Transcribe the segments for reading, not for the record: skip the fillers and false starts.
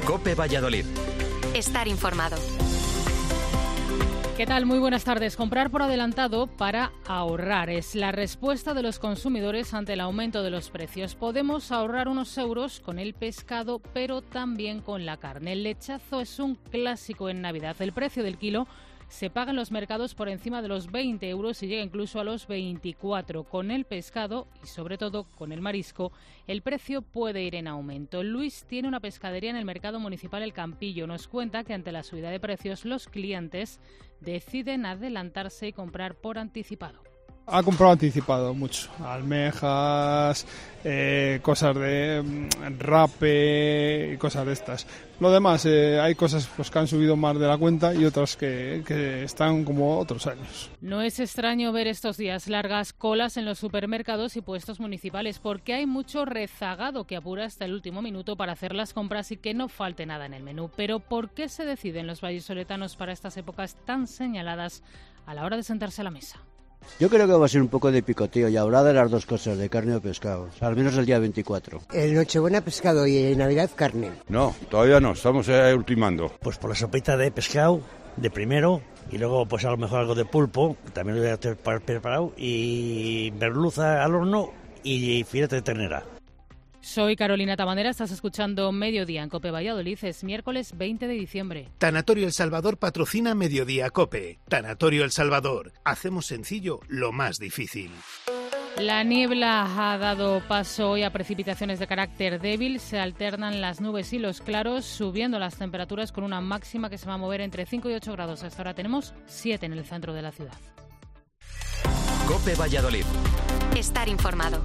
COPE Valladolid. Estar informado. ¿Qué tal? Muy buenas tardes. Comprar por adelantado para ahorrar es la respuesta de los consumidores ante el aumento de los precios. Podemos ahorrar unos euros con el pescado, pero también con la carne. El lechazo es un clásico en Navidad. El precio del kilo se paga en los mercados por encima de los 20 euros y llega incluso a los 24. Con el pescado y sobre todo con el marisco, el precio puede ir en aumento. Luis tiene una pescadería en el mercado municipal El Campillo. Nos cuenta que ante la subida de precios los clientes deciden adelantarse y comprar por anticipado. Ha comprado anticipado mucho, almejas, cosas de rape y cosas de estas. Lo demás, hay cosas pues, que han subido más de la cuenta y otras que están como otros años. No es extraño ver estos días largas colas en los supermercados y puestos municipales porque hay mucho rezagado que apura hasta el último minuto para hacer las compras y que no falte nada en el menú. Pero ¿por qué se deciden los vallisoletanos para estas épocas tan señaladas a la hora de sentarse a la mesa? Yo creo que va a ser un poco de picoteo y habrá de las dos cosas, de carne o pescado, al menos el día 24. El Nochebuena pescado y en Navidad carne. No, todavía no, estamos ultimando. Pues por la sopita de pescado, de primero, y luego pues a lo mejor algo de pulpo, también lo voy a tener preparado, y merluza al horno y filete de ternera. Soy Carolina Tabanera, estás escuchando Mediodía en COPE Valladolid, es miércoles 20 de diciembre. Tanatorio El Salvador patrocina Mediodía COPE. Tanatorio El Salvador, hacemos sencillo lo más difícil. La niebla ha dado paso hoy a precipitaciones de carácter débil, se alternan las nubes y los claros, subiendo las temperaturas con una máxima que se va a mover entre 5 y 8 grados. Hasta ahora tenemos 7 en el centro de la ciudad. COPE Valladolid. Estar informado.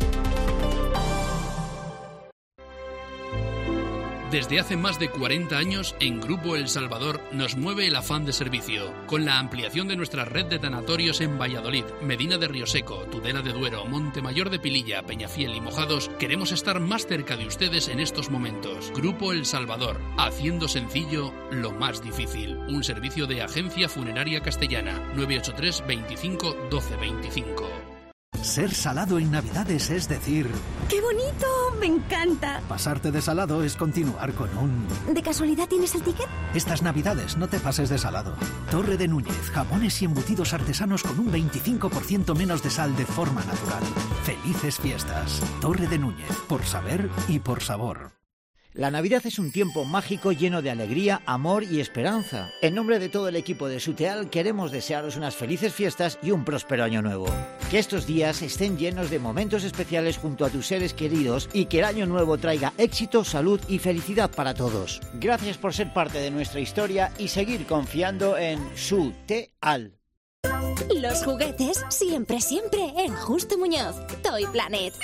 Desde hace más de 40 años, en Grupo El Salvador nos mueve el afán de servicio. Con la ampliación de nuestra red de tanatorios en Valladolid, Medina de Rioseco, Tudela de Duero, Montemayor de Pililla, Peñafiel y Mojados, queremos estar más cerca de ustedes en estos momentos. Grupo El Salvador, haciendo sencillo lo más difícil. Un servicio de Agencia Funeraria Castellana, 983 25 12 25. Ser salado en Navidades es decir... ¡Qué bonito! ¡Me encanta! Pasarte de salado es continuar con un... ¿De casualidad tienes el ticket? Estas Navidades no te pases de salado. Torre de Núñez, jamones y embutidos artesanos con un 25% menos de sal de forma natural. ¡Felices fiestas! Torre de Núñez, por saber y por sabor. La Navidad es un tiempo mágico lleno de alegría, amor y esperanza. En nombre de todo el equipo de Suteal queremos desearos unas felices fiestas y un próspero año nuevo. Que estos días estén llenos de momentos especiales junto a tus seres queridos y que el año nuevo traiga éxito, salud y felicidad para todos. Gracias por ser parte de nuestra historia y seguir confiando en Suteal. Los juguetes siempre en Justo Muñoz, Toy Planet.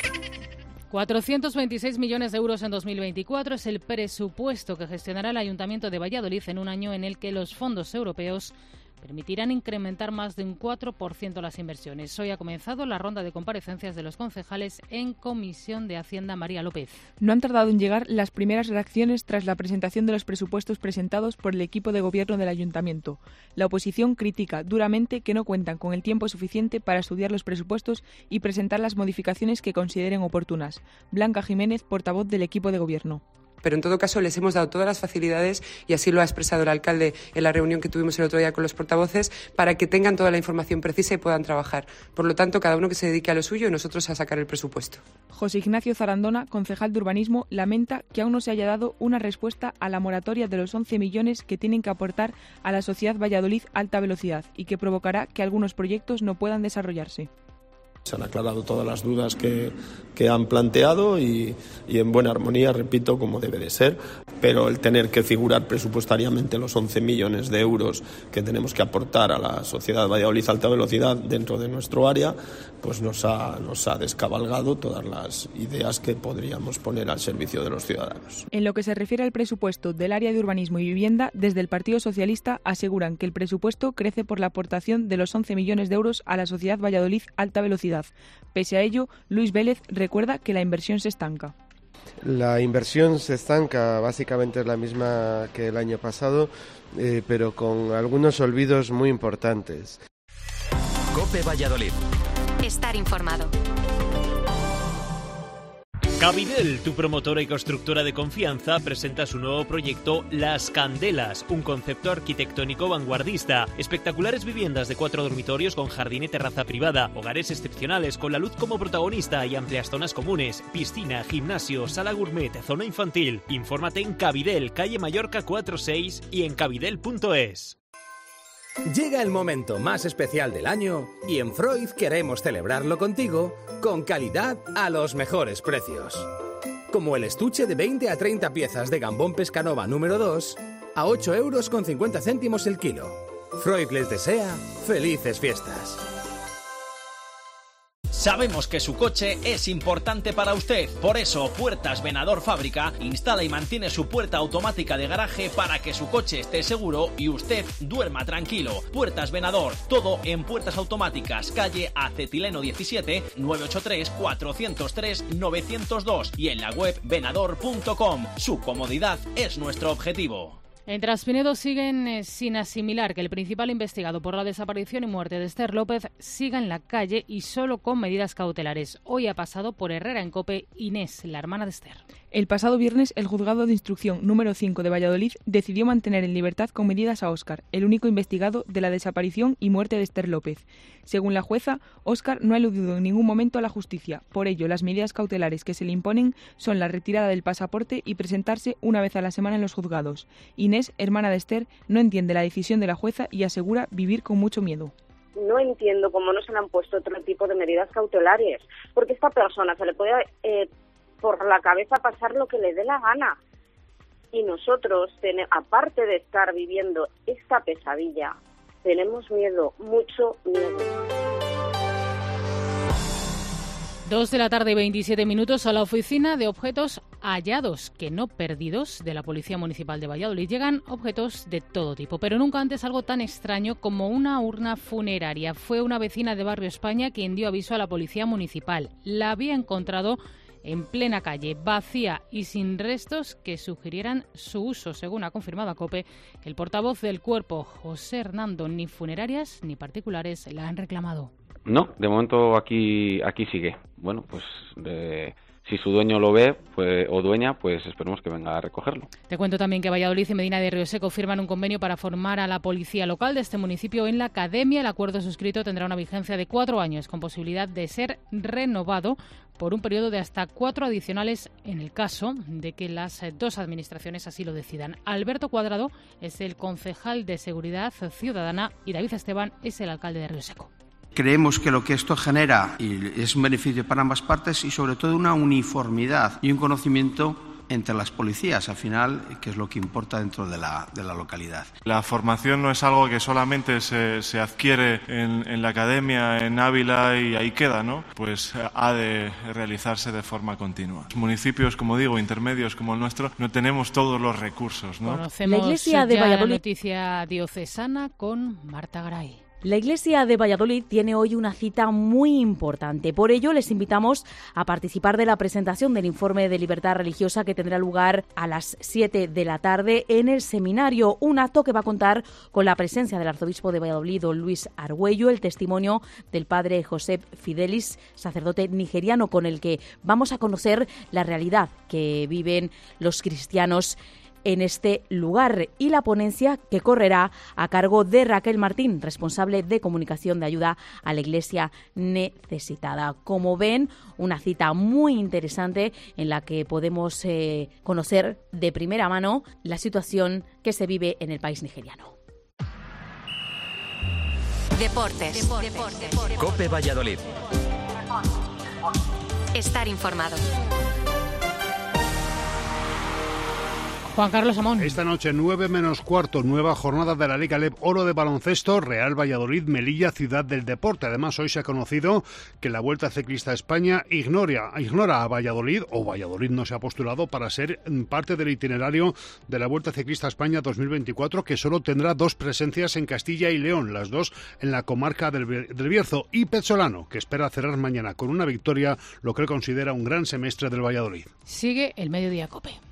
426 millones de euros en 2024 es el presupuesto que gestionará el Ayuntamiento de Valladolid en un año en el que los fondos europeos permitirán incrementar más de un 4% las inversiones. Hoy ha comenzado la ronda de comparecencias de los concejales en Comisión de Hacienda. María López. No han tardado en llegar las primeras reacciones tras la presentación de los presupuestos presentados por el equipo de gobierno del Ayuntamiento. La oposición critica duramente que no cuentan con el tiempo suficiente para estudiar los presupuestos y presentar las modificaciones que consideren oportunas. Blanca Jiménez, portavoz del equipo de gobierno. Pero en todo caso les hemos dado todas las facilidades, y así lo ha expresado el alcalde en la reunión que tuvimos el otro día con los portavoces, para que tengan toda la información precisa y puedan trabajar. Por lo tanto, cada uno que se dedique a lo suyo y nosotros a sacar el presupuesto. José Ignacio Zarandona, concejal de Urbanismo, lamenta que aún no se haya dado una respuesta a la moratoria de los 11 millones que tienen que aportar a la sociedad Valladolid Alta Velocidad y que provocará que algunos proyectos no puedan desarrollarse. Se han aclarado todas las dudas que han planteado y en buena armonía, repito, como debe de ser. Pero el tener que figurar presupuestariamente los 11 millones de euros que tenemos que aportar a la sociedad Valladolid Alta Velocidad dentro de nuestro área, pues nos ha descabalgado todas las ideas que podríamos poner al servicio de los ciudadanos. En lo que se refiere al presupuesto del área de urbanismo y vivienda, desde el Partido Socialista aseguran que el presupuesto crece por la aportación de los 11 millones de euros a la sociedad Valladolid Alta Velocidad. Pese a ello, Luis Vélez recuerda que la inversión se estanca. La inversión se estanca, básicamente es la misma que el año pasado, pero con algunos olvidos muy importantes. COPE Valladolid. Estar informado. Cabidel, tu promotora y constructora de confianza, presenta su nuevo proyecto Las Candelas, un concepto arquitectónico vanguardista. Espectaculares viviendas de 4 dormitorios con jardín y terraza privada, hogares excepcionales con la luz como protagonista y amplias zonas comunes, piscina, gimnasio, sala gourmet, zona infantil. Infórmate en Cabidel, calle Mallorca 46 y en cabidel.es. Llega el momento más especial del año y en Freud queremos celebrarlo contigo con calidad a los mejores precios. Como el estuche de 20 a 30 piezas de gambón Pescanova número 2 a 8,50 € el kilo. Freud les desea felices fiestas. Sabemos que su coche es importante para usted, por eso Puertas Venador Fábrica instala y mantiene su puerta automática de garaje para que su coche esté seguro y usted duerma tranquilo. Puertas Venador, todo en puertas automáticas, calle Acetileno 17, 983-403-902 y en la web venador.com. Su comodidad es nuestro objetivo. En Traspinedo siguen sin asimilar que el principal investigado por la desaparición y muerte de Esther López siga en la calle y solo con medidas cautelares. Hoy ha pasado por Herrera en Cope Inés, la hermana de Esther. El pasado viernes, el Juzgado de Instrucción número 5 de Valladolid decidió mantener en libertad con medidas a Óscar, el único investigado de la desaparición y muerte de Esther López. Según la jueza, Óscar no ha eludido en ningún momento a la justicia. Por ello, las medidas cautelares que se le imponen son la retirada del pasaporte y presentarse una vez a la semana en los juzgados. Inés, hermana de Esther, no entiende la decisión de la jueza y asegura vivir con mucho miedo. No entiendo cómo no se le han puesto otro tipo de medidas cautelares, porque esta persona se le puede por la cabeza pasar lo que le dé la gana. Y nosotros, aparte de estar viviendo esta pesadilla, tenemos miedo, mucho miedo. 2 de la tarde y 27 minutos. A la oficina de objetos hallados, que no perdidos, de la Policía Municipal de Valladolid llegan objetos de todo tipo, pero nunca antes algo tan extraño como una urna funeraria. Fue una vecina de Barrio España quien dio aviso a la Policía Municipal. La había encontrado en plena calle, vacía y sin restos que sugirieran su uso, según ha confirmado a COPE el portavoz del cuerpo, José Hernando. Ni funerarias ni particulares la han reclamado. No, de momento aquí sigue. Bueno, pues si su dueño lo ve o dueña, pues esperemos que venga a recogerlo. Te cuento también que Valladolid y Medina de Rioseco firman un convenio para formar a la policía local de este municipio en la academia. El acuerdo suscrito tendrá una vigencia de 4 años con posibilidad de ser renovado por un periodo de hasta 4 adicionales en el caso de que las 2 administraciones así lo decidan. Alberto Cuadrado es el concejal de Seguridad Ciudadana y David Esteban es el alcalde de Rioseco. Creemos que lo que esto genera es un beneficio para ambas partes y sobre todo una uniformidad y un conocimiento entre las policías, al final, que es lo que importa dentro de la localidad. La formación no es algo que solamente se adquiere en la academia, en Ávila y ahí queda, ¿no? Pues ha de realizarse de forma continua. Municipios, como digo, intermedios como el nuestro, no tenemos todos los recursos, ¿no? Conocemos la Iglesia de Valladolid. La noticia diocesana con Marta Garay. La Iglesia de Valladolid tiene hoy una cita muy importante. Por ello, les invitamos a participar de la presentación del informe de libertad religiosa que tendrá lugar a las 7 de la tarde en el seminario. Un acto que va a contar con la presencia del arzobispo de Valladolid, don Luis Argüello, el testimonio del padre Josep Fidelis, sacerdote nigeriano, con el que vamos a conocer la realidad que viven los cristianos en este lugar, y la ponencia que correrá a cargo de Raquel Martín, responsable de comunicación de ayuda a la Iglesia necesitada. Como ven, una cita muy interesante en la que podemos conocer de primera mano la situación que se vive en el país nigeriano. Deportes. COPE Valladolid. Estar informado. Juan Carlos Amón. Esta noche, 9 menos cuarto, nueva jornada de la Liga LEB Oro de baloncesto, Real Valladolid, Melilla, Ciudad del Deporte. Además, hoy se ha conocido que la Vuelta Ciclista a España ignora a Valladolid, o Valladolid no se ha postulado para ser parte del itinerario de la Vuelta Ciclista a España 2024, que solo tendrá 2 presencias en Castilla y León, las 2 en la comarca del Bierzo, y Pezzolano, que espera cerrar mañana con una victoria, lo que él considera un gran semestre del Valladolid. Sigue el Mediodía COPE.